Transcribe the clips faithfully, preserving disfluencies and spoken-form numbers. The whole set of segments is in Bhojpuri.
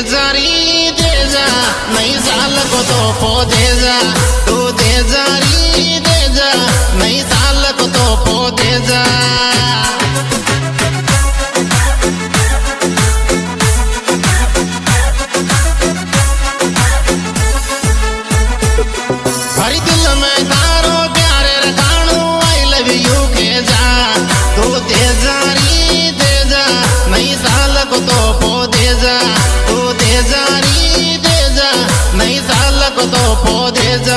जा री दे जा, नई साल को तोहफो दे जा, तू दे जा री दे जा, नई साल को तोहफो दे जा। हरी दिल में तारो प्यार रखाणू आई लव यू के जा, तू दे जा री दे जा, नई साल को तोहफो दे जा, तू दे जा री दे जा, नई साल को तोहफो दे जा।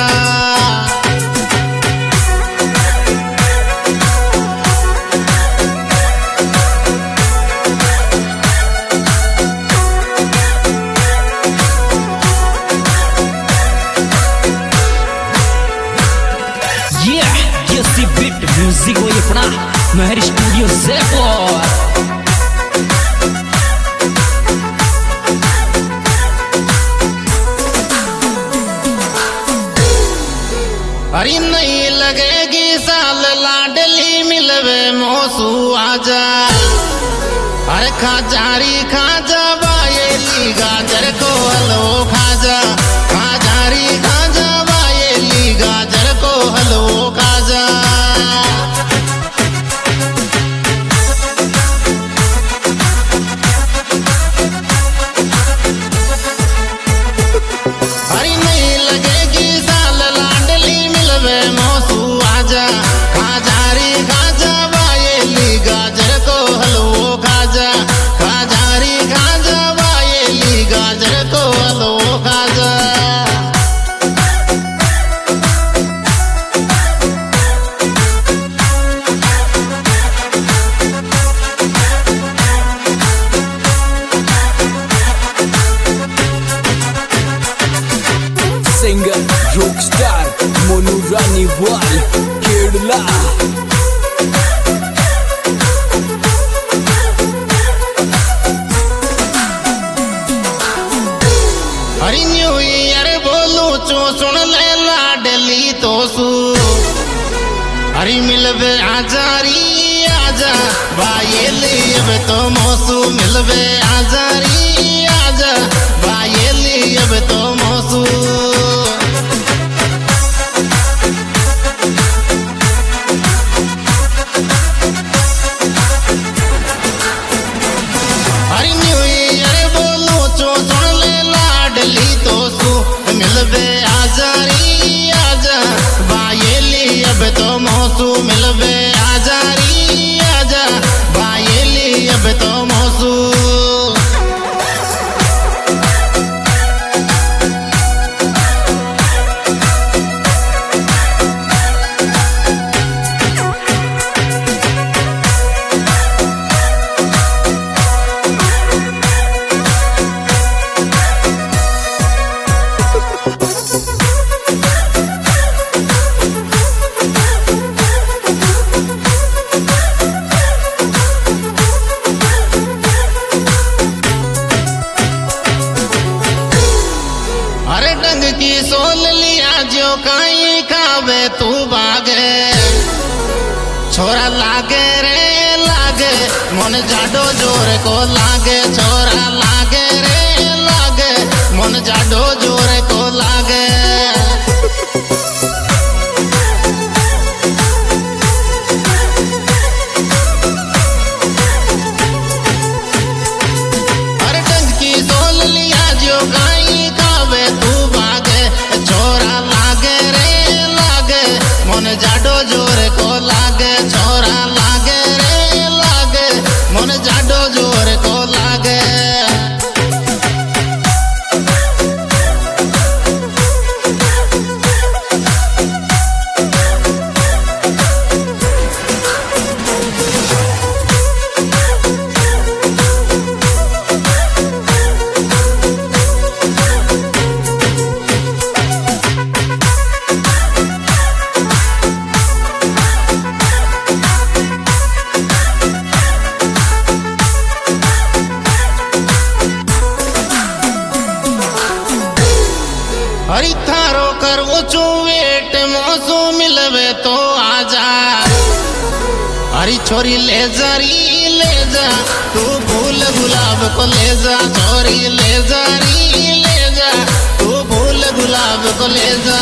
म्यूजिक वही अपना महर स्टूडियो जयपुर। अरे नहीं लगेगी साल लाडली मिलवे मौसू आजा, अरे खाजारी खाजा बायेली गाजर को हलवो खाजा, खाजारी खाजा बायेली गाजर को हलवो खाजा। अरे नहीं लगेगी साल लाडली मिलवे मौसू आजा, खाजारी खाजा बायेली गाजर को हलवो खाजा, खाजारी खाजा बायेली गाजर को हलवो खाजा। Singer rock star Monu Raniwal Kerala. हरी न्यू ईयर बोलू चो सुन ले लाडली तो सू, हरी मिलवे आजारी आजा बायेली अब तो मौसू, मिलवे आजारी आजा बायेली अब तो मौसू। हरी न्यू ईयर बोलू चो सुन ले लाडली तो सू, मिलवे आजारी आजा बायेली अब तो मौसू, मिलवे आजारी आजा बायेली अब तो मौसू। अरे डंग की सोल लिया जो काई खावे तू बागे, छोरा लागे रे लागे मन जाडो जोर को लागे, छोरा लागे रे लागे मन जाडो जोर को लागे। अरे डंग की सोल लिया जो काई खावे तू बागे, छोरा लागे रे लागे मन जाडो जोर को लागे, छोरा लागे रे लागे मन जाडो जोर को लागे। हरी थारो कर ऊंचो वेट मौसू मिलवे तो आजा, अरे छोरी ले जा री ले जा तू फूल गुलाब को ले जा छोरी ले जा री ले जा तू फूल गुलाब को ले जा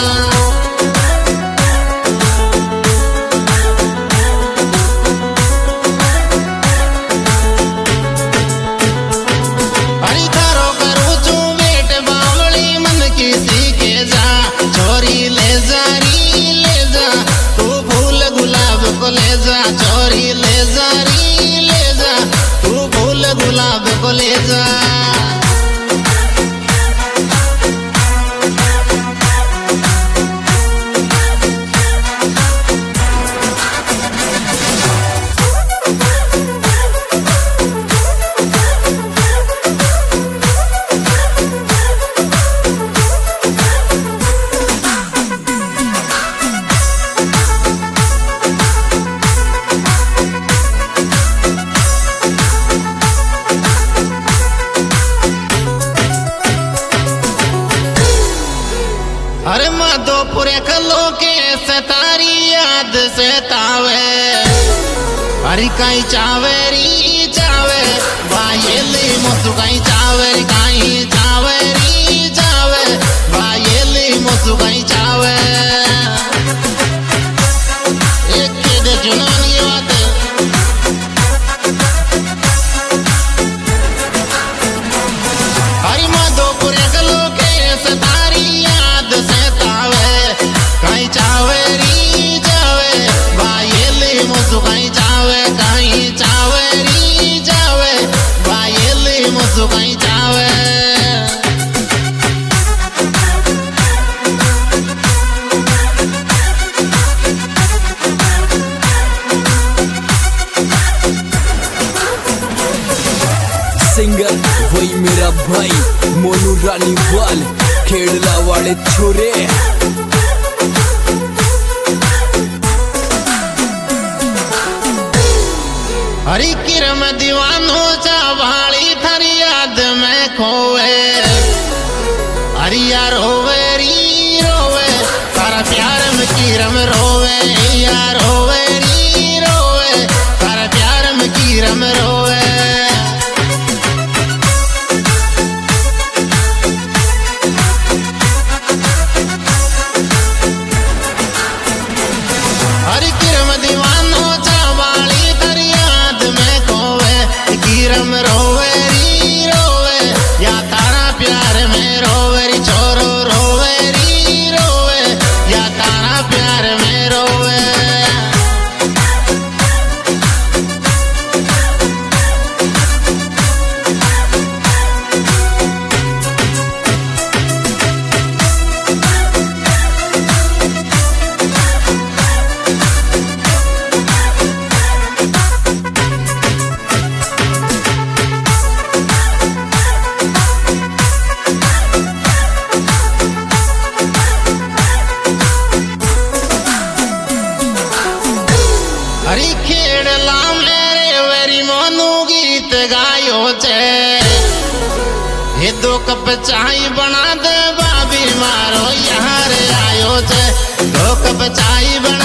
ले जा छोरी ले जा री ले जा तू फूल गुलाब को ले जा अरे माधोपुर खलो के सतारी याद से तावे अरे कहीं चावेरी चावे बायली मोसु कहीं चावेरी कहीं चावेरी चावे बायली मोसु कहीं चावे एक के दे जुनानी बात अरे माधोपुर खलो के सतारी कहीं चावेरी चावे बायली मोसु कहीं चावे कहीं चावेरी चावे बायली मोसु कहीं चावे सिंगर वही मेरा भाई मोनू रानी वाल खेड़ला वाले छोरे हरी किरम दीवानो चावाली थारी याद में खोवे हरिया रोवे री रोवे तारा प्यार में किरम रोवे यार रोवे री रोवे तारा प्यार में किरम रोवे हरी किरम दीवानो चावाली थारी याद में खोवे किरम रोवे री रोवे या तारा प्यार में रोवे री छोरो रोवे री रोवे या तारा प्यार में रोवे हरी खेड़ला मेरे वेरी मोनू गीत गायो छे ये दो कप चाय बना दे बाबी मारो यहाँ रे आयो छे दो कप चाय बना